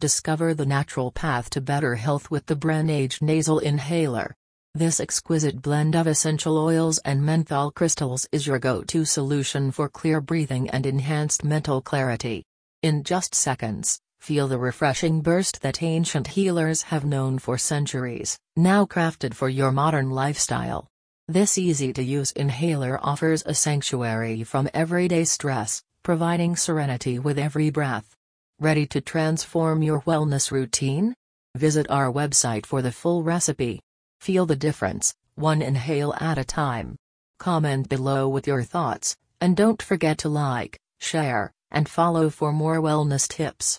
Discover the natural path to better health with the Bren-Age Nasal Inhaler. This exquisite blend of essential oils and menthol crystals is your go-to solution for clear breathing and enhanced mental clarity. In just seconds, feel the refreshing burst that ancient healers have known for centuries, now crafted for your modern lifestyle. This easy-to-use inhaler offers a sanctuary from everyday stress, providing serenity with every breath. Ready to transform your wellness routine? Visit our website for the full recipe. Feel the difference, one inhale at a time. Comment below with your thoughts, and don't forget to like, share, and follow for more wellness tips.